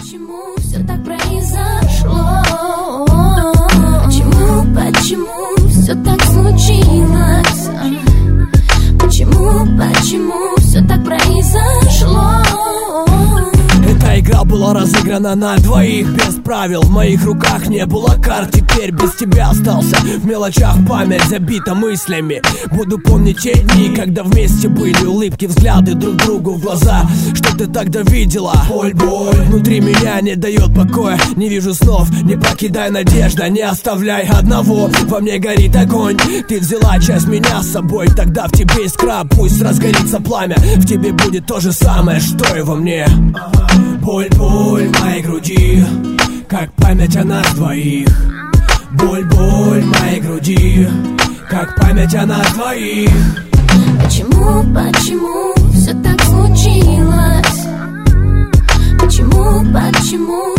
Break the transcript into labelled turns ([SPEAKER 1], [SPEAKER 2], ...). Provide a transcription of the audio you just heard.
[SPEAKER 1] почему все так произошло? Почему все так случилось? Почему все так произошло?
[SPEAKER 2] Эта игра была разыграна на двоих, без правил. В моих руках не было карт, теперь без тебя остался. В мелочах память забита мыслями. Буду помнить те дни, когда вместе были улыбки, взгляды друг другу в глаза. Что ты тогда видела? Боль, боль внутри меня не дает покоя. Не вижу снов, не покидай надежда, не оставляй одного. Во мне горит огонь, ты взяла часть меня с собой. Тогда в тебе искра, пусть разгорится пламя. В тебе будет то же самое, что и во мне. Боль, боль в моей груди, как память о нас двоих. Боль, боль в моей груди, как память о нас двоих.
[SPEAKER 1] Почему все так случилось? Почему